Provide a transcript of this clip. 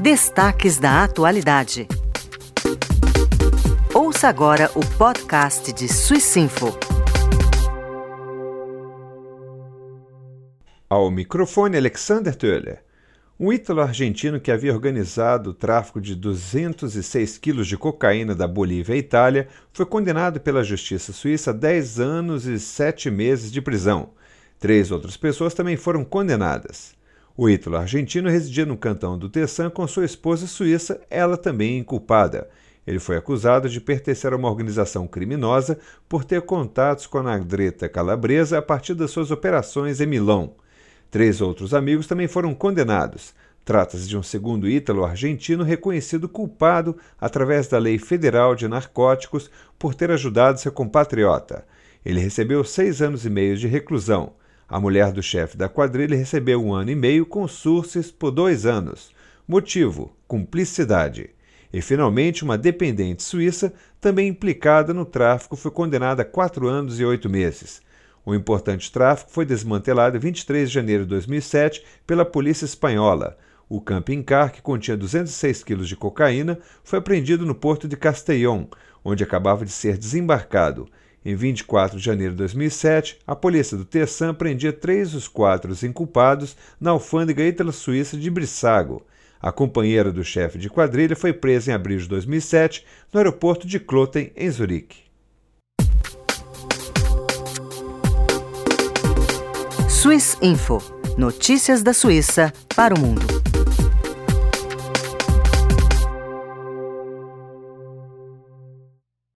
Destaques da atualidade. Ouça agora o podcast de Swissinfo. Ao microfone, Alexander Töller. Um ítalo-argentino que havia organizado o tráfico de 206 quilos de cocaína da Bolívia à Itália foi condenado pela justiça suíça a 10 anos e 7 meses de prisão. 3 outras pessoas também foram condenadas. O ítalo-argentino residia no cantão do Tessin com sua esposa suíça, ela também inculpada. Ele foi acusado de pertencer a uma organização criminosa por ter contatos com a 'Ndretta calabresa a partir das suas operações em Milão. 3 outros amigos também foram condenados. Trata-se de um segundo ítalo-argentino reconhecido culpado através da Lei Federal de Narcóticos por ter ajudado seu compatriota. Ele recebeu 6 anos e meio de reclusão. A mulher do chefe da quadrilha recebeu 1 ano e meio com surces por 2 anos. Motivo: cumplicidade. E, finalmente, uma dependente suíça, também implicada no tráfico, foi condenada a 4 anos e 8 meses. O importante tráfico foi desmantelado em 23 de janeiro de 2007 pela polícia espanhola. O camping car, que continha 206 quilos de cocaína, foi apreendido no porto de Castellón, onde acabava de ser desembarcado. Em 24 de janeiro de 2007, a polícia do Tessin prendia 3 dos 4 inculpados na alfândega ítalo-suíça de Brissago. A companheira do chefe de quadrilha foi presa em abril de 2007 no aeroporto de Kloten, em Zurique. Swissinfo. Notícias da Suíça para o mundo.